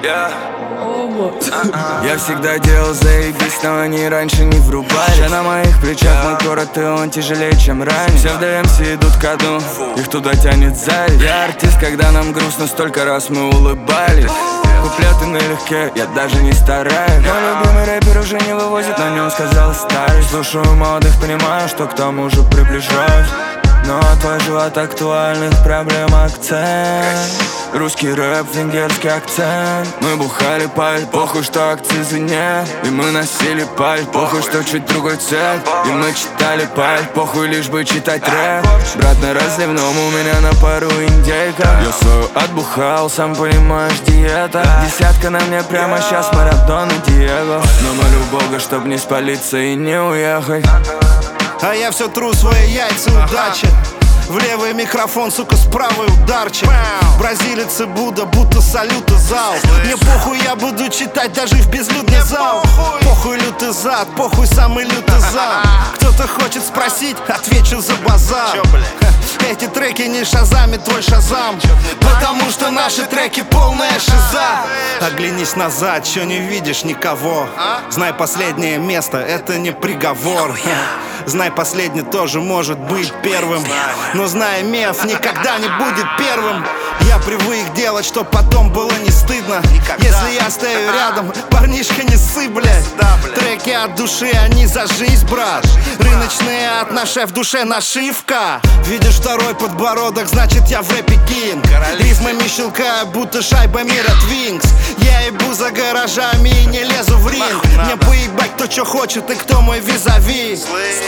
Я всегда делал заебись, но они раньше не врубали. Все на моих плечах, мой город, и он тяжелее, чем ранее. Все в ДМС идут ко дну, их туда тянет зависть. Я артист, когда нам грустно, столько раз мы улыбались. Куплеты налегке, я даже не стараюсь. Мой любимый рэпер уже не вывозит, на нем сказал старость. Слушаю молодых, понимаю, что к тому же приближаюсь. Но твой живот актуальных проблем акцент. Русский рэп, венгерский акцент. Мы бухали паль, похуй, что акцизы нет. И мы носили паль, похуй, что чуть другой цвет. И мы читали паль, похуй, лишь бы читать рэп. Брат, на разливном у меня на пару индейка. Я свою отбухал, сам понимаешь, диета. Десятка на мне прямо сейчас, Марадона, Диего. Но молю Бога, чтоб не спалиться и не уехать. А я все тру свои яйца, удачи. В левый микрофон, сука, с правой ударчик. Бразилец и Будда, будто салют и зал. Мне похуй, я буду читать даже в безлюдный зал. Похуй лютый зад, похуй самый лютый зал. Кто-то хочет спросить, отвечу за базар. Эти треки не шазами, твой шазам. Потому что наши треки полная шиза. Оглянись назад, чё не видишь никого. Знай, последнее место, это не приговор. Знай, последний тоже может быть первым. Но знай, меф никогда не будет первым. Я привык делать, чтоб потом было не стыдно. Если я стою рядом, парнишка, не ссы, блядь. Треки от души, они за жизнь, брат. Рыночные от нашей в душе нашивка. Видишь второй подбородок, значит я в рэпе кинг. Рифмами щелкаю, будто шайбами от Винкс. Я ебу за гаражами и не лезу в ринг. Мне поебать, кто чё хочет и кто мой визави.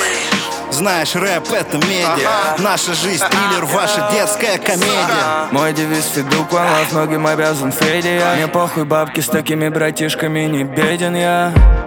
Знаешь, рэп — это медиа. Наша жизнь — триллер, ваша детская комедия. Мой девиз — фидук, one love, многим обязан Феде. Мне похуй, бабки, с такими братишками не беден я.